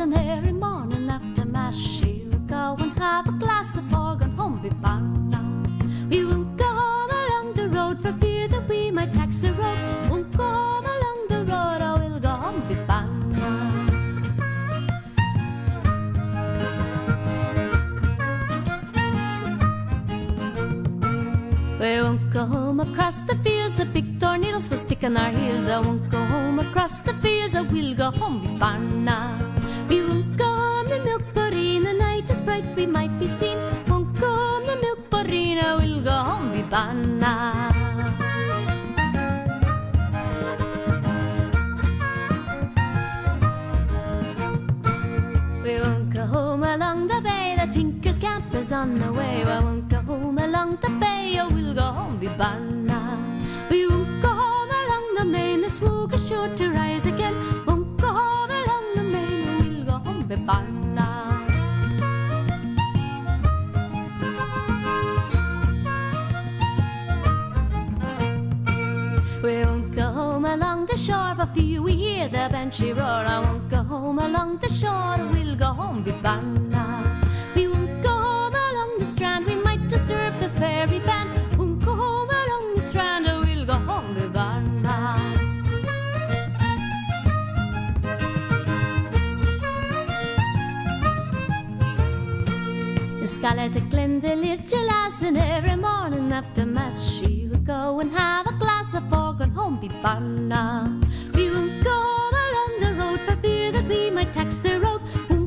and every morning after mass she would go and have a glass of fog and home be banna. We won't go home along the road for fear that we might tax the road. Won't go home along the road, I will go home be banna. We won't go home across the fields, the big tornadoes will stick on our heels. I won't go home across the fields, I will go home be banna. We won't go home the milk in the night is bright we might be seen. Won't go home the milk I will go home be banna. We won't go home along the bay, the Tinker's camp is on the way. I won't go home along the bay, I will go home be banna. We won't go home along the main, the Swoog is sure to rise again. Won't go home along the main, I will go home be banna. We won't go home along the shore for fear we hear the banshee roar. I won't go home along the shore, we'll go home be banna. We won't go home along the strand, we might disturb the fairy band. Won't go home along the strand, we'll go home be banna. In Scarlet Glenda lived your lass, and every morning after mass she would go and have a glass of fog and home be banna. We won't go home along the road for fear that we might tax the road.